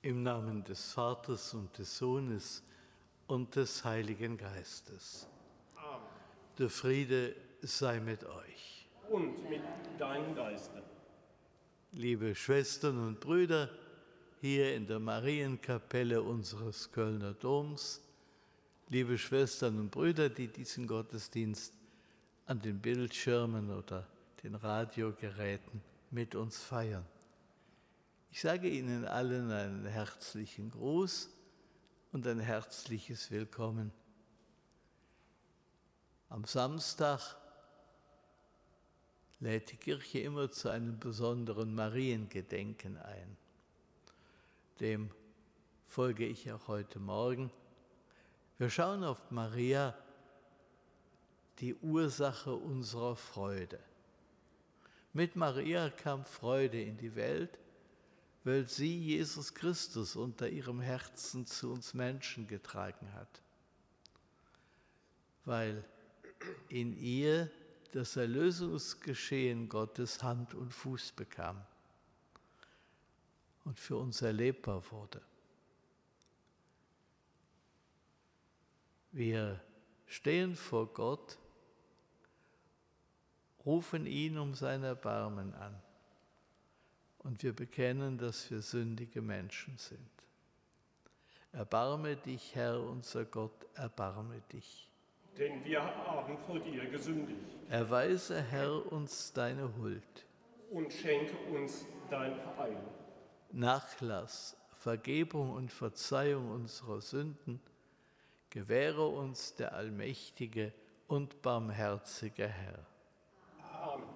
Im Namen des Vaters und des Sohnes und des Heiligen Geistes. Amen. Der Friede sei mit euch. Und mit deinem Geiste. Liebe Schwestern und Brüder, hier in der Marienkapelle unseres Kölner Doms, liebe Schwestern und Brüder, die diesen Gottesdienst an den Bildschirmen oder den Radiogeräten mit uns feiern. Ich sage Ihnen allen einen herzlichen Gruß und ein herzliches Willkommen. Am Samstag lädt die Kirche immer zu einem besonderen Mariengedenken ein. Dem folge ich auch heute Morgen. Wir schauen auf Maria, die Ursache unserer Freude. Mit Maria kam Freude in die Welt, weil sie Jesus Christus unter ihrem Herzen zu uns Menschen getragen hat. Weil in ihr das Erlösungsgeschehen Gottes Hand und Fuß bekam und für uns erlebbar wurde. Wir stehen vor Gott, rufen ihn um sein Erbarmen an und wir bekennen, dass wir sündige Menschen sind. Erbarme dich, Herr, unser Gott, erbarme dich. Denn wir haben vor dir gesündigt. Erweise, Herr, uns deine Huld. Und schenke uns dein Heil. Nachlass, Vergebung und Verzeihung unserer Sünden gewähre uns der allmächtige und barmherzige Herr. Amen.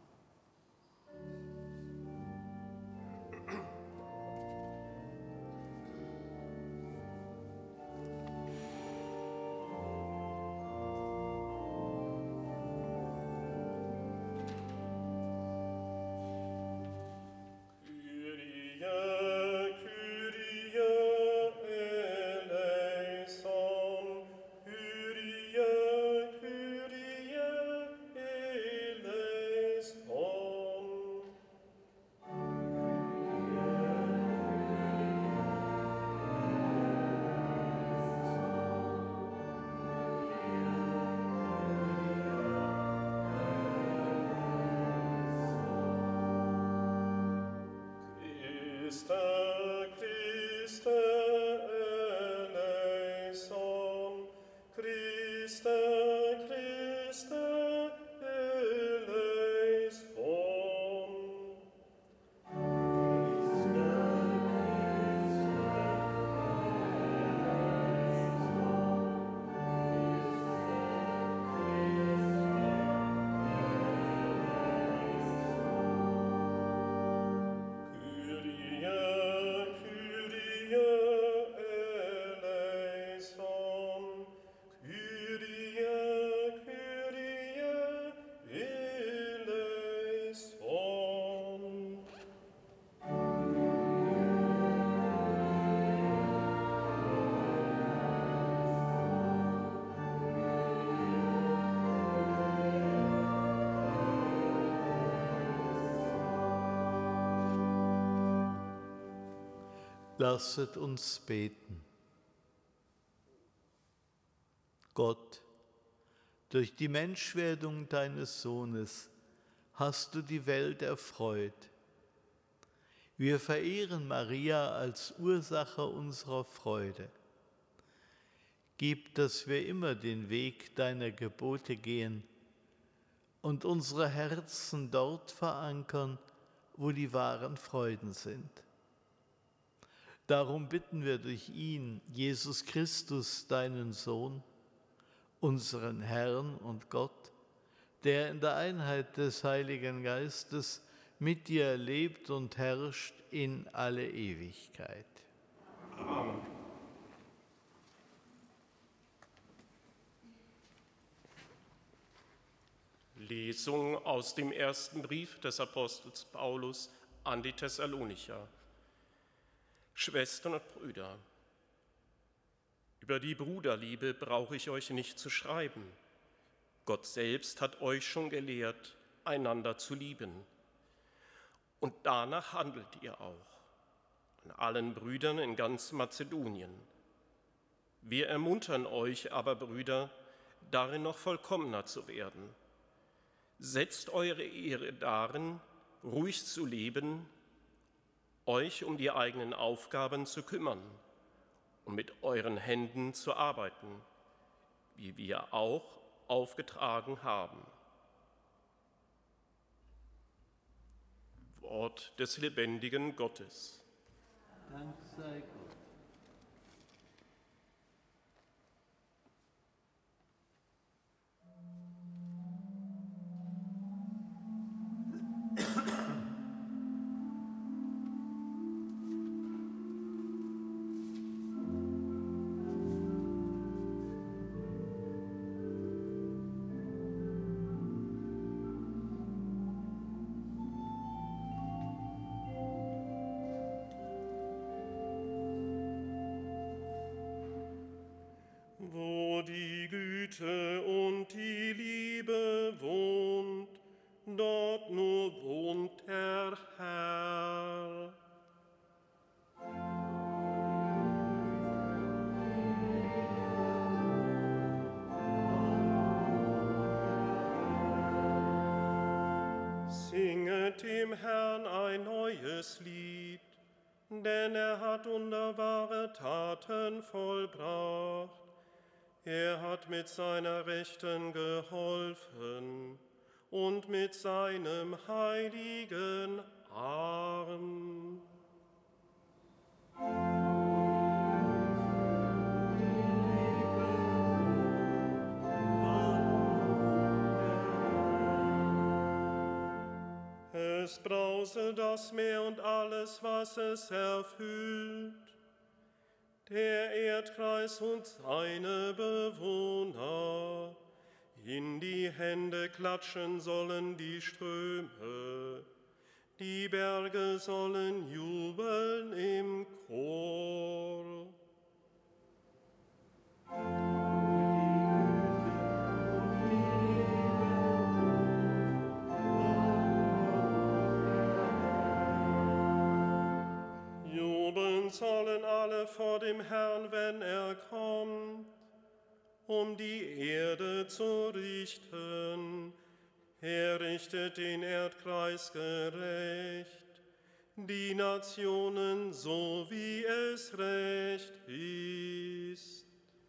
Lasset uns beten. Gott, durch die Menschwerdung deines Sohnes hast du die Welt erfreut. Wir verehren Maria als Ursache unserer Freude. Gib, dass wir immer den Weg deiner Gebote gehen und unsere Herzen dort verankern, wo die wahren Freuden sind. Darum bitten wir durch ihn, Jesus Christus, deinen Sohn, unseren Herrn und Gott, der in der Einheit des Heiligen Geistes mit dir lebt und herrscht in alle Ewigkeit. Amen. Lesung aus dem ersten Brief des Apostels Paulus an die Thessalonicher. Schwestern und Brüder, über die Bruderliebe brauche ich euch nicht zu schreiben. Gott selbst hat euch schon gelehrt, einander zu lieben. Und danach handelt ihr auch. an allen Brüdern in ganz Mazedonien. Wir ermuntern euch aber, Brüder, darin noch vollkommener zu werden. Setzt eure Ehre darin, ruhig zu leben, euch um die eigenen Aufgaben zu kümmern und mit euren Händen zu arbeiten, wie wir auch aufgetragen haben. Wort des lebendigen Gottes. Dank sei Gott. Wo die Güte und die Liebe wohnt, dort nur wohnt der Herr. Singet dem Herrn ein neues Lied, denn er hat wunderbare Taten vollbracht. Er hat mit seiner Rechten geholfen und mit seinem heiligen Arm. Es brause das Meer und alles, was es erfüllt, der Erdkreis und seine Bewohner. In die Hände klatschen sollen die Ströme, die Berge sollen jubeln im Chor. Jubeln sollen alle vor dem Herrn, wenn er kommt, um die Erde zu richten. Er richtet den Erdkreis gerecht, die Nationen so, wie es recht ist.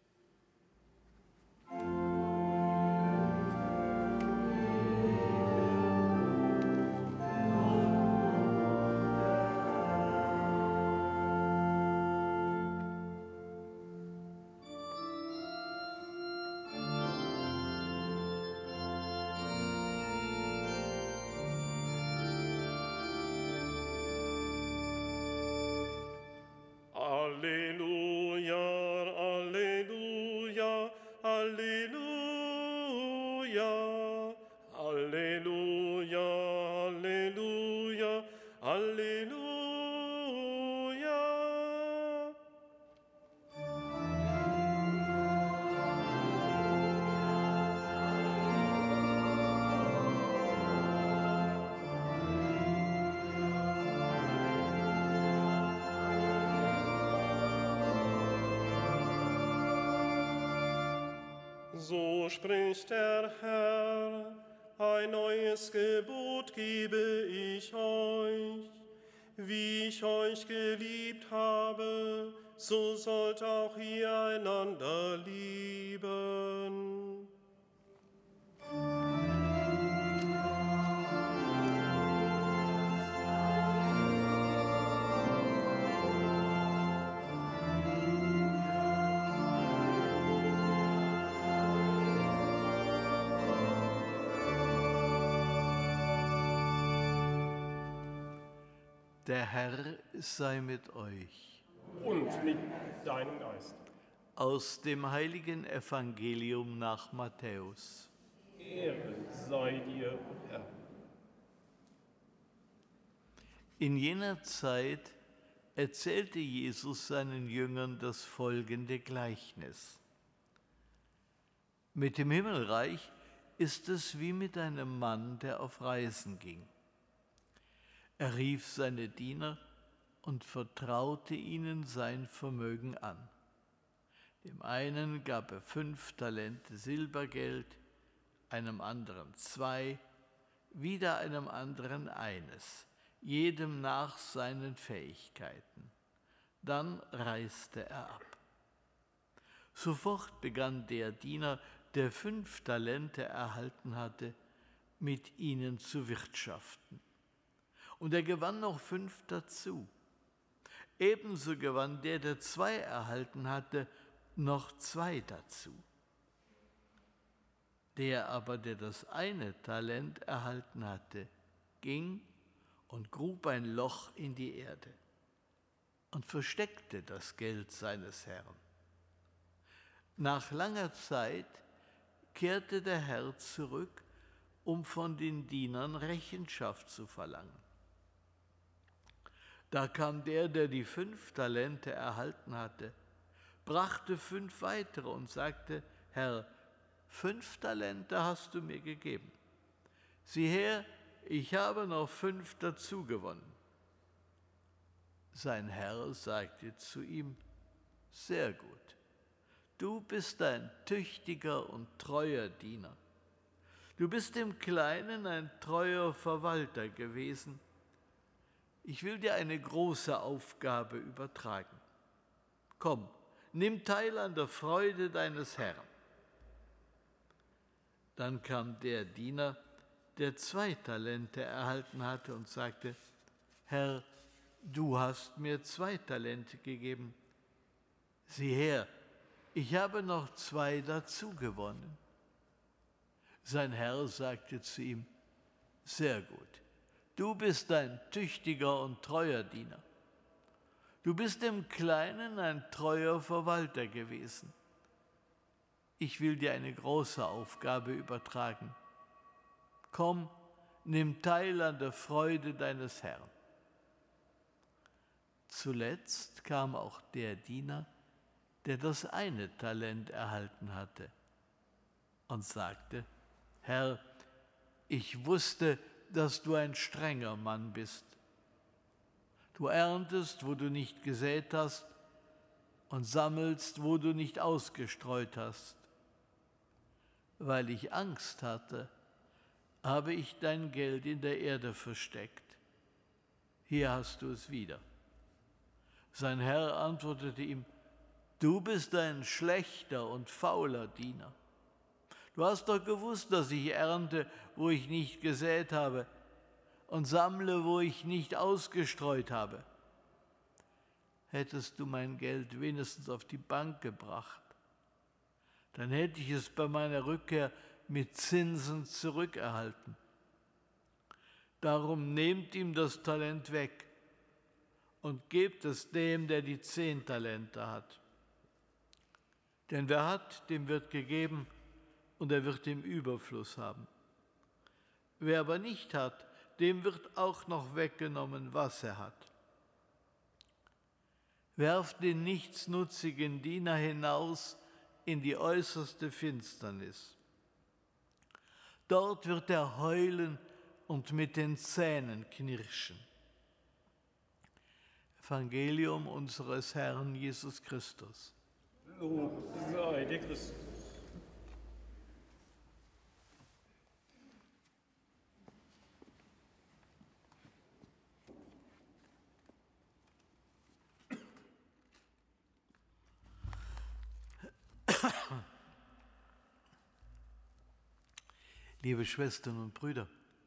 Alleluia, Alleluia, Alleluia, Alleluia, Alleluia, Alleluia. So spricht der Herr, ein neues Gebot gebe ich euch. Wie ich euch geliebt habe, so sollt auch ihr einander lieben. Der Herr sei mit euch. Und mit deinem Geist. Aus dem heiligen Evangelium nach Matthäus. Ehre sei dir, Herr. In jener Zeit erzählte Jesus seinen Jüngern das folgende Gleichnis. Mit dem Himmelreich ist es wie mit einem Mann, der auf Reisen ging. Er rief seine Diener und vertraute ihnen sein Vermögen an. Dem einen gab er 5 Talente Silbergeld, einem anderen 2, wieder einem anderen 1, jedem nach seinen Fähigkeiten. Dann reiste er ab. Sofort begann der Diener, der 5 Talente erhalten hatte, mit ihnen zu wirtschaften. Und er gewann noch 5 dazu. Ebenso gewann der 2 erhalten hatte, noch 2 dazu. Der aber, der das eine Talent erhalten hatte, ging und grub ein Loch in die Erde und versteckte das Geld seines Herrn. Nach langer Zeit kehrte der Herr zurück, um von den Dienern Rechenschaft zu verlangen. Da kam der die 5 Talente erhalten hatte, brachte 5 weitere und sagte: Herr, 5 Talente hast du mir gegeben. Sieh her, ich habe noch 5 dazu gewonnen. Sein Herr sagte zu ihm: Sehr gut. Du bist ein tüchtiger und treuer Diener. Du bist im Kleinen ein treuer Verwalter gewesen. Ich will dir eine große Aufgabe übertragen. Komm, nimm teil an der Freude deines Herrn. Dann kam der Diener, der 2 Talente erhalten hatte, und sagte: Herr, du hast mir 2 Talente gegeben. Sieh her, ich habe noch 2 dazu gewonnen. Sein Herr sagte zu ihm: Sehr gut, du bist ein tüchtiger und treuer Diener. Du bist im Kleinen ein treuer Verwalter gewesen. Ich will dir eine große Aufgabe übertragen. Komm, nimm teil an der Freude deines Herrn. Zuletzt kam auch der Diener, der das eine Talent erhalten hatte, und sagte: Herr, ich wusste, dass du ein strenger Mann bist. Du erntest, wo du nicht gesät hast, und sammelst, wo du nicht ausgestreut hast. Weil ich Angst hatte, habe ich dein Geld in der Erde versteckt. Hier hast du es wieder. Sein Herr antwortete ihm: Du bist ein schlechter und fauler Diener. Du hast doch gewusst, dass ich ernte, wo ich nicht gesät habe, und sammle, wo ich nicht ausgestreut habe. Hättest du mein Geld wenigstens auf die Bank gebracht, dann hätte ich es bei meiner Rückkehr mit Zinsen zurückerhalten. Darum nehmt ihm das Talent weg und gebt es dem, der die 10 Talente hat. Denn wer hat, dem wird gegeben, und er wird im Überfluss haben. Wer aber nicht hat, dem wird auch noch weggenommen, was er hat. Werft den nichtsnutzigen Diener hinaus in die äußerste Finsternis. Dort wird er heulen und mit den Zähnen knirschen. Evangelium unseres Herrn Jesus Christus. Lob sei dir Christus. Liebe Schwestern und Brüder,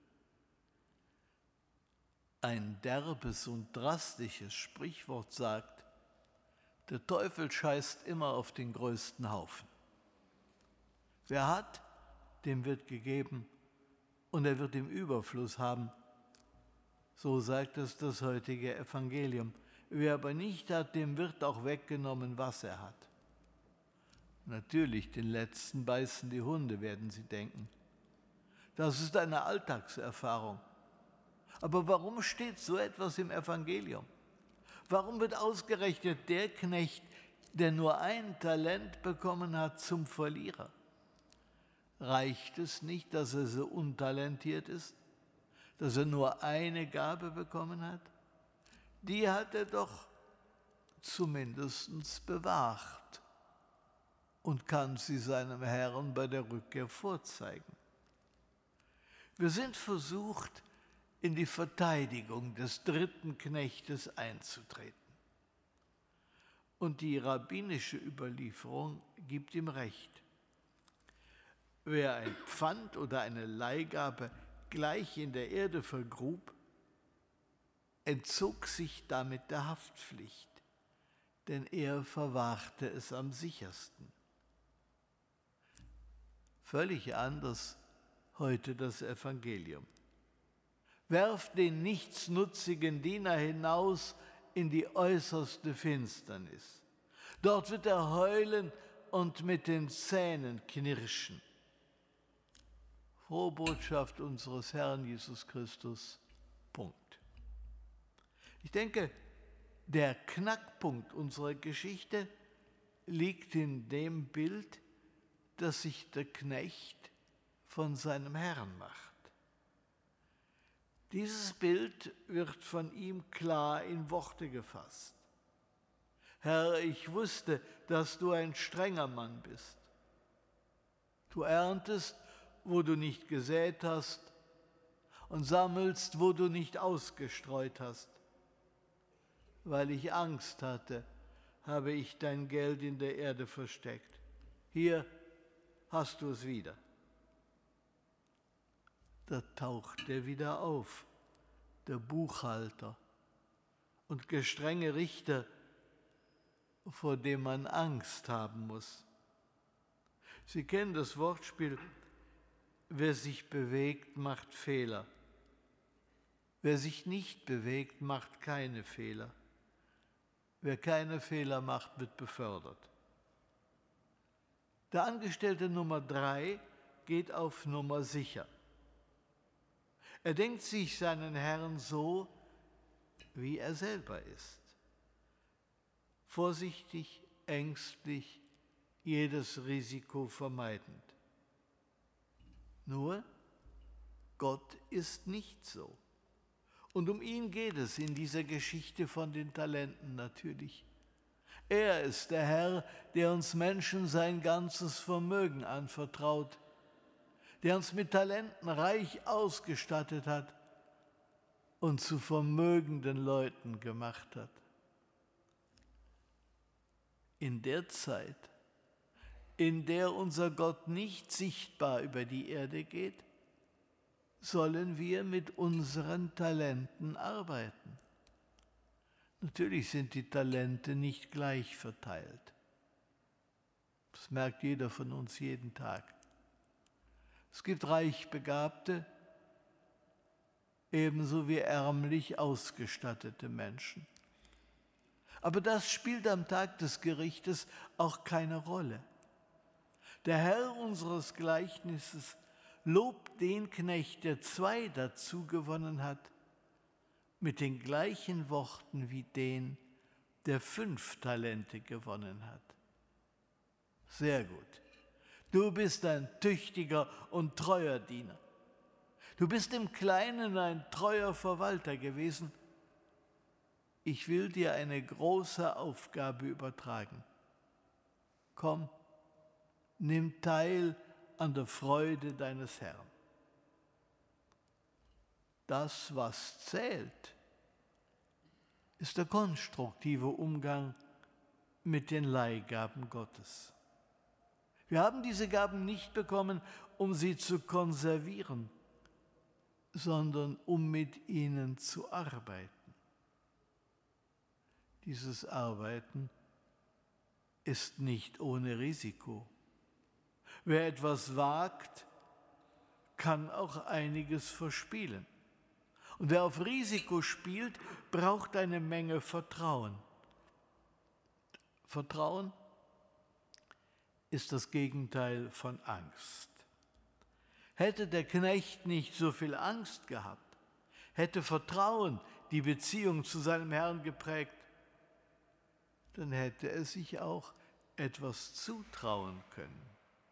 ein derbes und drastisches Sprichwort sagt: Der Teufel scheißt immer auf den größten Haufen. Wer hat, dem wird gegeben, und er wird im Überfluss haben. So sagt es das heutige Evangelium. Wer aber nicht hat, dem wird auch weggenommen, was er hat. Natürlich, den Letzten beißen die Hunde, werden Sie denken. Das ist eine Alltagserfahrung. Aber warum steht so etwas im Evangelium? Warum wird ausgerechnet der Knecht, der nur 1 Talent bekommen hat, zum Verlierer? Reicht es nicht, dass er so untalentiert ist, dass er nur eine Gabe bekommen hat? die hat er doch zumindest bewahrt und kann sie seinem Herrn bei der Rückkehr vorzeigen. Wir sind versucht, in die Verteidigung des dritten Knechtes einzutreten. Und die rabbinische Überlieferung gibt ihm recht. Wer ein Pfand oder eine Leihgabe gleich in der Erde vergrub, entzog sich damit der Haftpflicht, denn er verwahrte es am sichersten. Völlig anders heute das Evangelium. Werft den nichtsnutzigen Diener hinaus in die äußerste Finsternis. Dort wird er heulen und mit den Zähnen knirschen. Frohe Botschaft unseres Herrn Jesus Christus. Punkt. Ich denke, der Knackpunkt unserer Geschichte liegt in dem Bild, dass sich der Knecht von seinem Herrn macht. Dieses Bild wird von ihm klar in Worte gefasst. Herr, ich wusste, dass du ein strenger Mann bist. Du erntest, wo du nicht gesät hast, und sammelst, wo du nicht ausgestreut hast. Weil ich Angst hatte, habe ich dein Geld in der Erde versteckt. Hier hast du es wieder. Da taucht er wieder auf, der Buchhalter und gestrenge Richter, vor dem man Angst haben muss. Sie kennen das Wortspiel, wer sich bewegt, macht Fehler. Wer sich nicht bewegt, macht keine Fehler. Wer keine Fehler macht, wird befördert. Der Angestellte Nummer 3 geht auf Nummer sicher. Er denkt sich seinen Herrn so, wie er selber ist. Vorsichtig, ängstlich, jedes Risiko vermeidend. Nur, Gott ist nicht so. Und um ihn geht es in dieser Geschichte von den Talenten natürlich. Er ist der Herr, der uns Menschen sein ganzes Vermögen anvertraut, der uns mit Talenten reich ausgestattet hat und zu vermögenden Leuten gemacht hat. In der Zeit, in der unser Gott nicht sichtbar über die Erde geht, sollen wir mit unseren Talenten arbeiten. Natürlich sind die Talente nicht gleich verteilt. Das merkt jeder von uns jeden Tag. Es gibt reich Begabte, ebenso wie ärmlich ausgestattete Menschen. Aber das spielt am Tag des Gerichtes auch keine Rolle. Der Herr unseres Gleichnisses lobt den Knecht, der 2 dazu gewonnen hat, mit den gleichen Worten wie den, der 5 Talente gewonnen hat. Sehr gut. Du bist ein tüchtiger und treuer Diener. Du bist im Kleinen ein treuer Verwalter gewesen. Ich will dir eine große Aufgabe übertragen. Komm, nimm teil an der Freude deines Herrn. Das, was zählt, ist der konstruktive Umgang mit den Leihgaben Gottes. Wir haben diese Gaben nicht bekommen, um sie zu konservieren, sondern um mit ihnen zu arbeiten. Dieses Arbeiten ist nicht ohne Risiko. Wer etwas wagt, kann auch einiges verspielen. Und wer auf Risiko spielt, braucht eine Menge Vertrauen. Vertrauen ist das Gegenteil von Angst. Hätte der Knecht nicht so viel Angst gehabt, hätte Vertrauen die Beziehung zu seinem Herrn geprägt, dann hätte er sich auch etwas zutrauen können.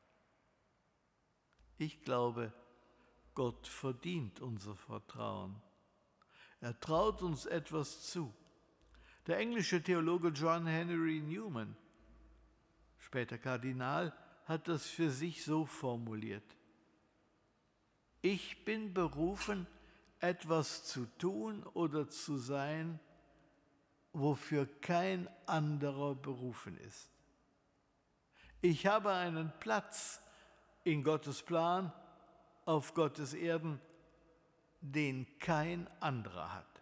Ich glaube, Gott verdient unser Vertrauen. Er traut uns etwas zu. Der englische Theologe John Henry Newman, später Kardinal, hat das für sich so formuliert: Ich bin berufen, etwas zu tun oder zu sein, wofür kein anderer berufen ist. Ich habe einen Platz in Gottes Plan, auf Gottes Erden, den kein anderer hat.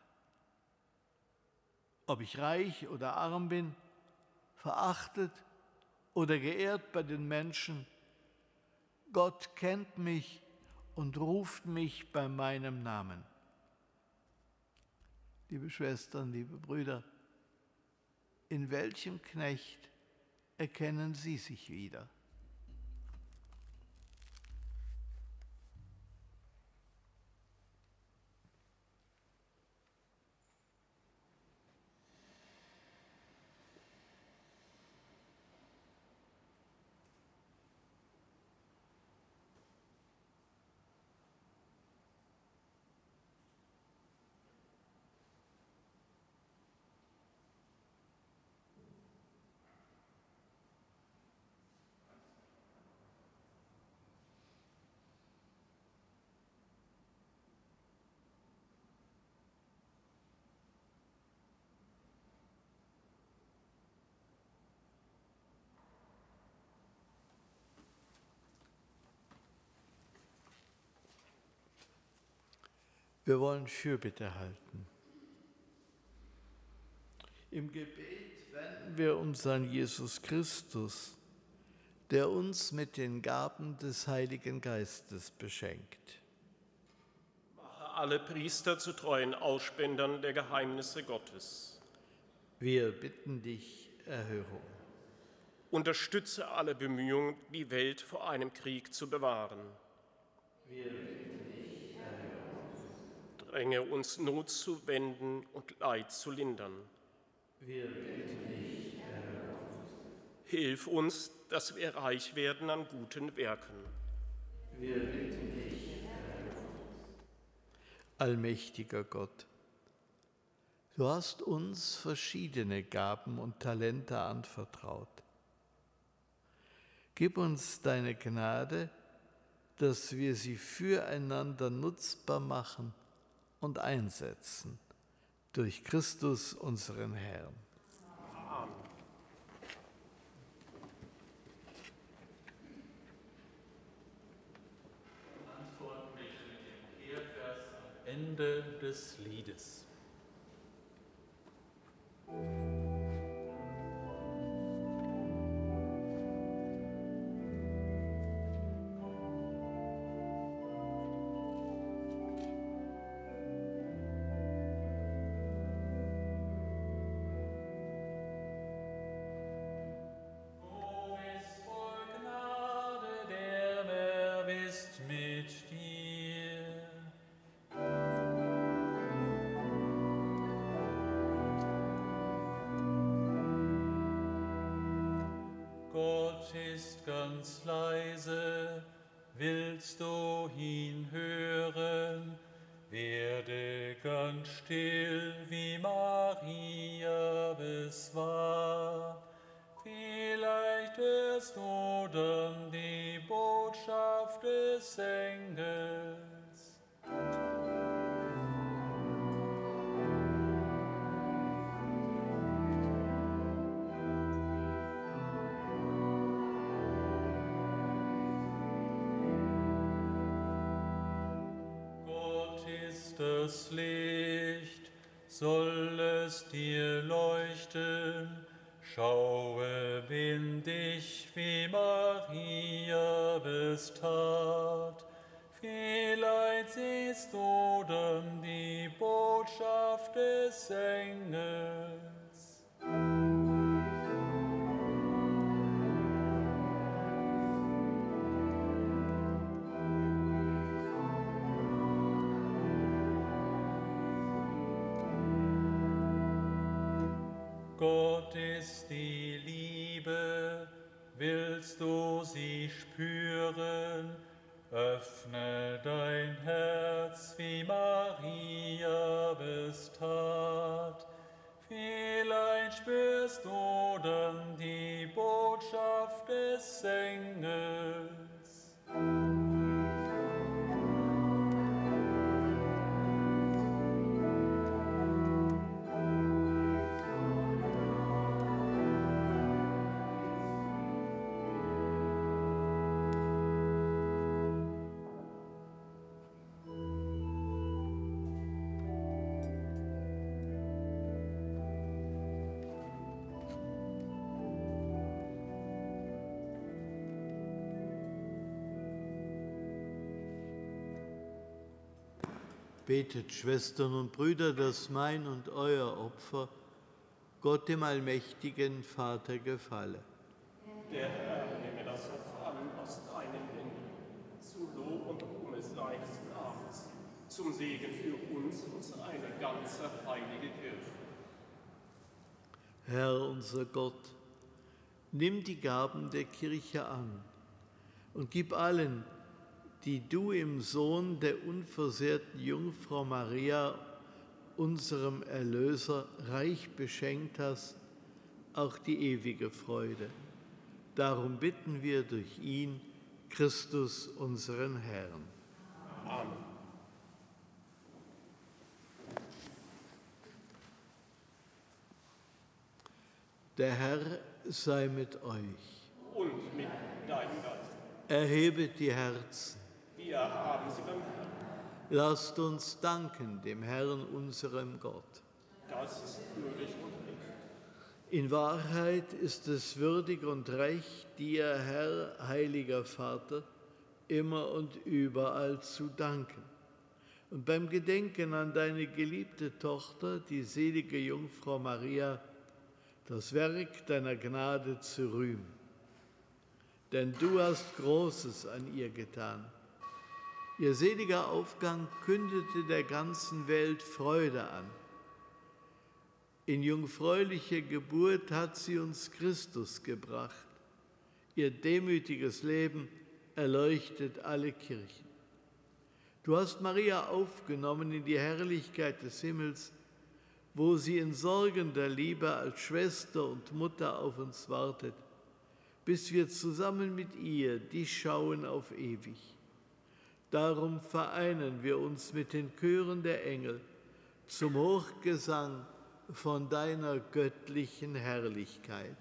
Ob ich reich oder arm bin, verachtet oder geehrt bei den Menschen, Gott kennt mich und ruft mich bei meinem Namen. Liebe Schwestern, liebe Brüder, in welchem Knecht erkennen Sie sich wieder? Wir wollen Fürbitte halten. Im Gebet wenden wir uns an Jesus Christus, der uns mit den Gaben des Heiligen Geistes beschenkt. Mache alle Priester zu treuen Ausspendern der Geheimnisse Gottes. Wir bitten dich, Erhörung. Unterstütze alle Bemühungen, die Welt vor einem Krieg zu bewahren. Wir bitten dich, Erhörung. Dränge uns Not zu wenden und Leid zu lindern. Wir bitten dich, Erhörung. Hilf uns, dass wir reich werden an guten Werken. Wir bitten dich, Erhörung. Allmächtiger Gott, du hast uns verschiedene Gaben und Talente anvertraut. Gib uns deine Gnade, dass wir sie füreinander nutzbar machen und einsetzen. Durch Christus, unseren Herrn. Amen. Antworten wir mit dem Kehrvers am Ende des Liedes. Ist ganz leise, willst du ihn hören? Werde ganz still, wie Maria es war. Vielleicht hörst du dann die Botschaft des Engels. Das Licht soll es dir leuchten, schaue windig, wie Maria es tat. Vielleicht siehst du dann die Botschaft des Engels. Gott ist die Liebe, willst du sie spüren? Öffne dein Herz, wie Maria es tat. Vielleicht spürst du dann die Botschaft des Engels. Betet, Schwestern und Brüder, dass mein und euer Opfer Gott dem allmächtigen Vater gefalle. Der Herr nehme das Opfer an aus deinen Händen, zu Lob und Ruhme seines Namens, zum Segen für uns und seine ganze heilige Kirche. Herr, unser Gott, nimm die Gaben der Kirche an und gib allen, die du im Sohn der unversehrten Jungfrau Maria, unserem Erlöser, reich beschenkt hast, auch die ewige Freude. Darum bitten wir durch ihn, Christus, unseren Herrn. Amen. Der Herr sei mit euch. Und mit deinem Geist. Erhebet die Herzen. Wir haben sie beim Herrn. Lasst uns danken dem Herrn, unserem Gott. Das ist würdig und recht. In Wahrheit ist es würdig und recht, dir, Herr, heiliger Vater, immer und überall zu danken. Und beim Gedenken an deine geliebte Tochter, die selige Jungfrau Maria, das Werk deiner Gnade zu rühmen. Denn du hast Großes an ihr getan. Ihr seliger Aufgang kündete der ganzen Welt Freude an. In jungfräulicher Geburt hat sie uns Christus gebracht. Ihr demütiges Leben erleuchtet alle Kirchen. Du hast Maria aufgenommen in die Herrlichkeit des Himmels, wo sie in sorgender Liebe als Schwester und Mutter auf uns wartet, bis wir zusammen mit ihr dich schauen auf ewig. Darum vereinen wir uns mit den Chören der Engel zum Hochgesang von deiner göttlichen Herrlichkeit.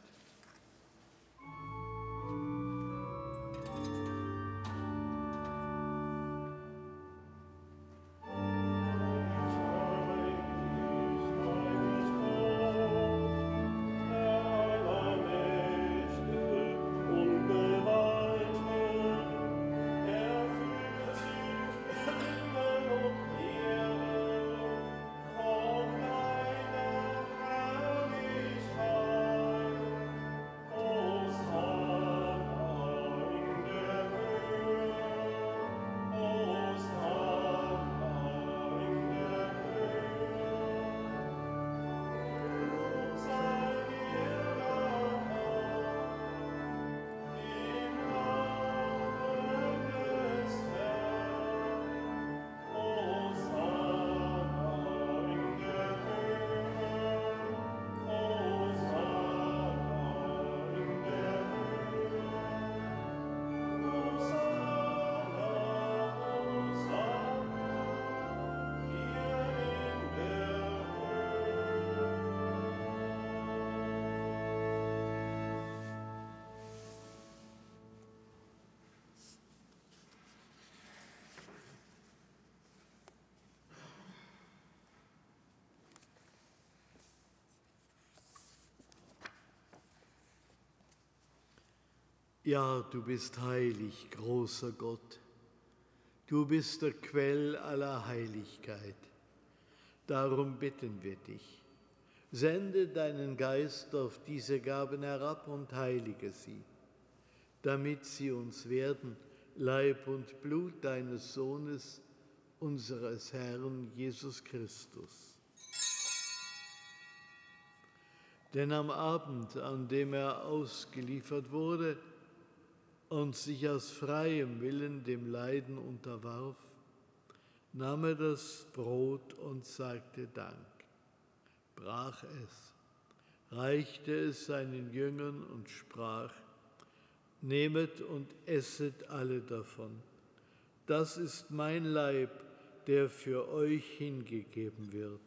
Ja, du bist heilig, großer Gott. Du bist der Quell aller Heiligkeit. Darum bitten wir dich. Sende deinen Geist auf diese Gaben herab und heilige sie, damit sie uns werden, Leib und Blut deines Sohnes, unseres Herrn Jesus Christus. Denn am Abend, an dem er ausgeliefert wurde und sich aus freiem Willen dem Leiden unterwarf, nahm er das Brot und sagte Dank, brach es, reichte es seinen Jüngern und sprach: Nehmet und esset alle davon. Das ist mein Leib, der für euch hingegeben wird.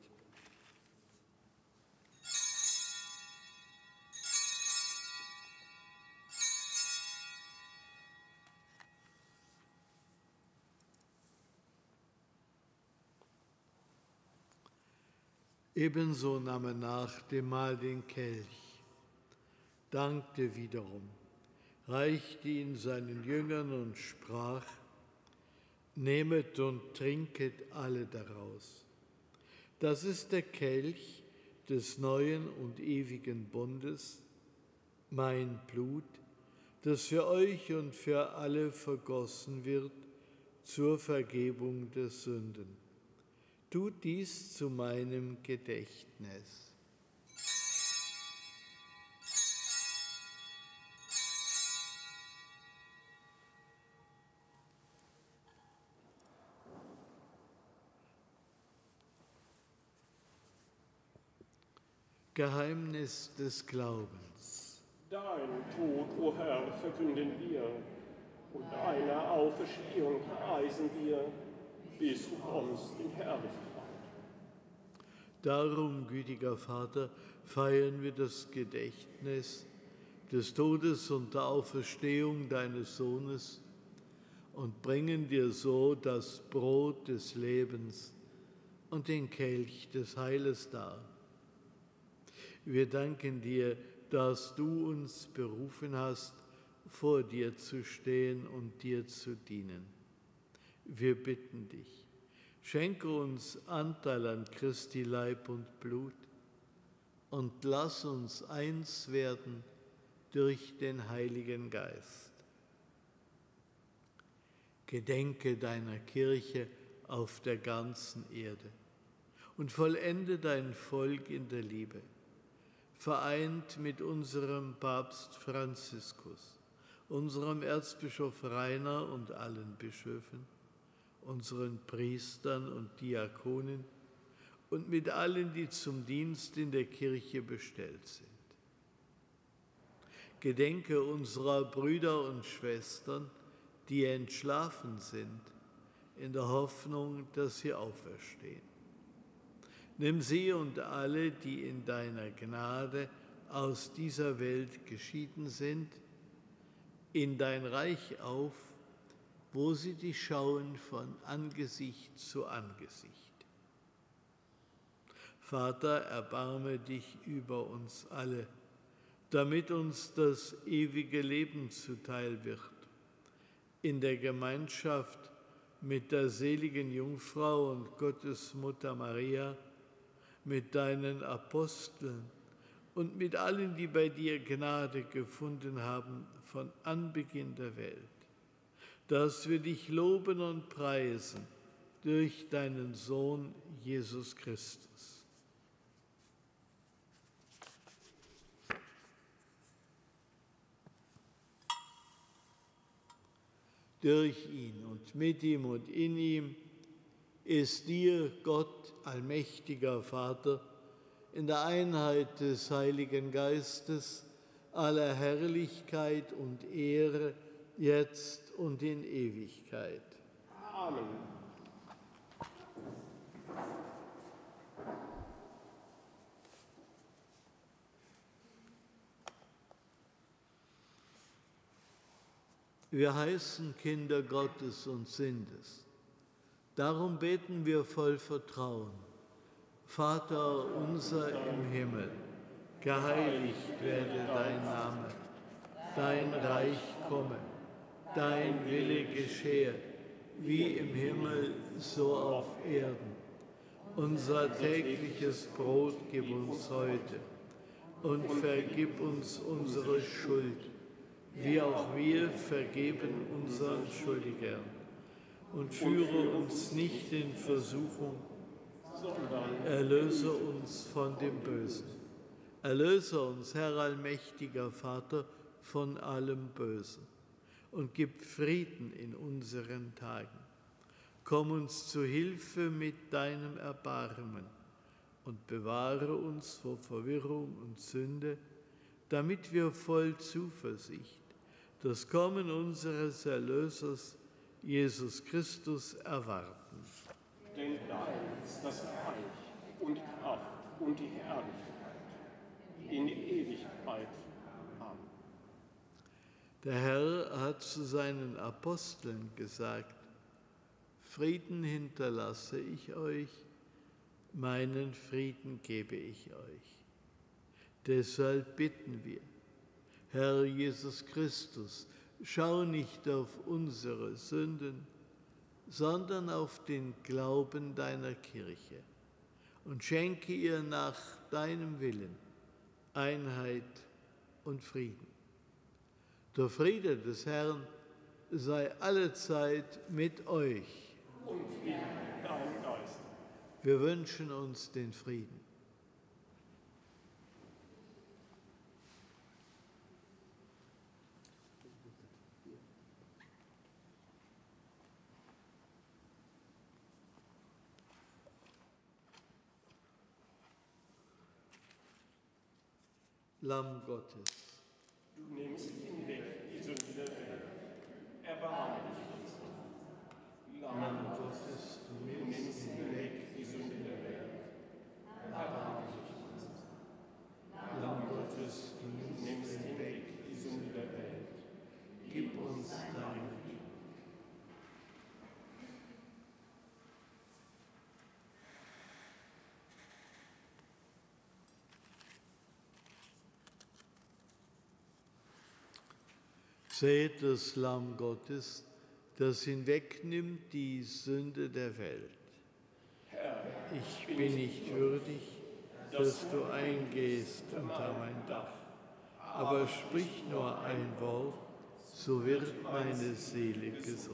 Ebenso nahm er nach dem Mahl den Kelch, dankte wiederum, reichte ihn seinen Jüngern und sprach: Nehmet und trinket alle daraus. Das ist der Kelch des neuen und ewigen Bundes, mein Blut, das für euch und für alle vergossen wird zur Vergebung der Sünden. Tut dies zu meinem Gedächtnis. Geheimnis des Glaubens. Dein Tod, o Herr, verkünden wir, und deine Auferstehung preisen wir, bis du kommst in Herrlichkeit. Darum, gütiger Vater, feiern wir das Gedächtnis des Todes und der Auferstehung deines Sohnes und bringen dir so das Brot des Lebens und den Kelch des Heiles dar. Wir danken dir, dass du uns berufen hast, vor dir zu stehen und dir zu dienen. Wir bitten dich, schenke uns Anteil an Christi Leib und Blut und lass uns eins werden durch den Heiligen Geist. Gedenke deiner Kirche auf der ganzen Erde und vollende dein Volk in der Liebe, vereint mit unserem Papst Franziskus, unserem Erzbischof Rainer und allen Bischöfen, unseren Priestern und Diakonen und mit allen, die zum Dienst in der Kirche bestellt sind. Gedenke unserer Brüder und Schwestern, die entschlafen sind, in der Hoffnung, dass sie auferstehen. Nimm sie und alle, die in deiner Gnade aus dieser Welt geschieden sind, in dein Reich auf, wo sie dich schauen von Angesicht zu Angesicht. Vater, erbarme dich über uns alle, damit uns das ewige Leben zuteil wird, in der Gemeinschaft mit der seligen Jungfrau und Gottesmutter Maria, mit deinen Aposteln und mit allen, die bei dir Gnade gefunden haben von Anbeginn der Welt, dass wir dich loben und preisen durch deinen Sohn Jesus Christus. Durch ihn und mit ihm und in ihm ist dir, Gott, allmächtiger Vater, in der Einheit des Heiligen Geistes aller Herrlichkeit und Ehre, jetzt und in Ewigkeit. Amen. Wir heißen Kinder Gottes und sind es. Darum beten wir voll Vertrauen. Vater unser im Himmel, geheiligt werde dein Name, dein Reich komme, dein Wille geschehe, wie im Himmel, so auf Erden. Unser tägliches Brot gib uns heute und vergib uns unsere Schuld, wie auch wir vergeben unseren Schuldigern. Und führe uns nicht in Versuchung, sondern erlöse uns von dem Bösen. Erlöse uns, Herr allmächtiger Vater, von allem Bösen und gib Frieden in unseren Tagen. Komm uns zu Hilfe mit deinem Erbarmen und bewahre uns vor Verwirrung und Sünde, damit wir voll Zuversicht das Kommen unseres Erlösers, Jesus Christus, erwarten. Denn dein ist das Reich und die Kraft und die Herrlichkeit in Ewigkeit. Amen. Der Herr hat zu seinen Aposteln gesagt: Frieden hinterlasse ich euch, meinen Frieden gebe ich euch. Deshalb bitten wir, Herr Jesus Christus, schau nicht auf unsere Sünden, sondern auf den Glauben deiner Kirche und schenke ihr nach deinem Willen Einheit und Frieden. Der Friede des Herrn sei allezeit mit euch. Und mit deinem Geist. Wir wünschen uns den Frieden. Lamm Gottes. Du nimmst hinweg die Sünde der Welt. Erbarme dich unser. Lamm Gottes, du nimmst hinweg die Sünde der Welt. Erbarme dich unser. Lamm Gottes, Du nimmst hinweg die Sünde der Welt. gib uns dein Frieden. Seht das Lamm Gottes, das hinwegnimmt die Sünde der Welt. Ich bin nicht würdig, dass du eingehst unter mein Dach, aber sprich nur ein Wort, so wird meine Seele gesund.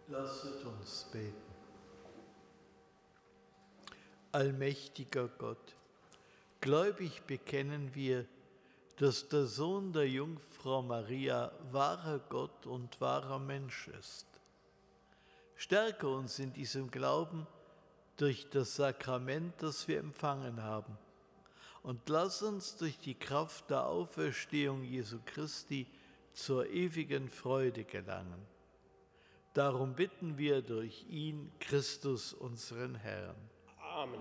Lasset uns beten. Allmächtiger Gott, gläubig bekennen wir, dass der Sohn der Jungfrau Maria wahrer Gott und wahrer Mensch ist. Stärke uns in diesem Glauben durch das Sakrament, das wir empfangen haben. Und lass uns durch die Kraft der Auferstehung Jesu Christi zur ewigen Freude gelangen. Darum bitten wir durch ihn, Christus, unseren Herrn. Amen.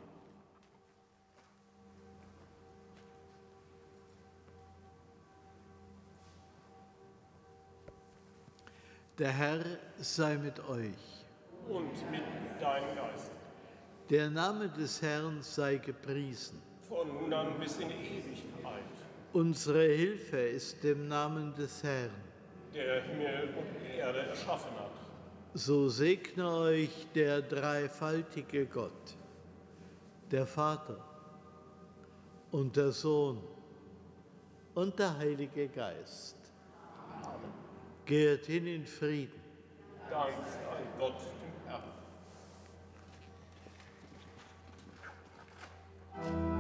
Der Herr sei mit euch. Und mit deinem Geist. Der Name des Herrn sei gepriesen. Von nun an bis in Ewigkeit. Unsere Hilfe ist dem Namen des Herrn. Der Himmel und die Erde erschaffen hat. So segne euch der dreifaltige Gott, der Vater und der Sohn und der Heilige Geist. Amen. Geht hin in Frieden. Dank sei Gott, dem Herrn.